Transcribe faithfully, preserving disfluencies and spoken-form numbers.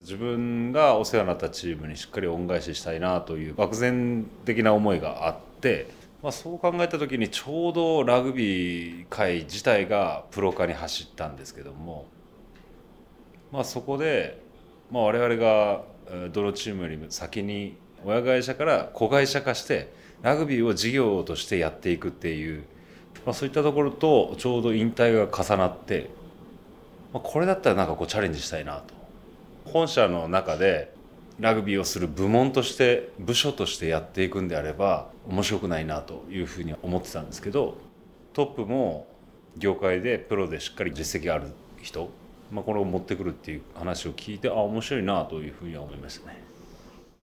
自分がお世話になったチームにしっかり恩返ししたいなという漠然的な思いがあって、まあ、そう考えた時にちょうどラグビー界自体がプロ化に走ったんですけども、まあ、そこで、まあ、我々がどのチームよりも先に親会社から子会社化してラグビーを事業としてやっていくっていう、まあ、そういったところとちょうど引退が重なって、まあ、これだったらなんかこうチャレンジしたいなと。本社の中でラグビーをする部門として部署としてやっていくんであれば面白くないなというふうに思ってたんですけど、トップも業界でプロでしっかり実績がある人、まあ、これを持ってくるっていう話を聞いて、あ面白いなというふうには思いましたね。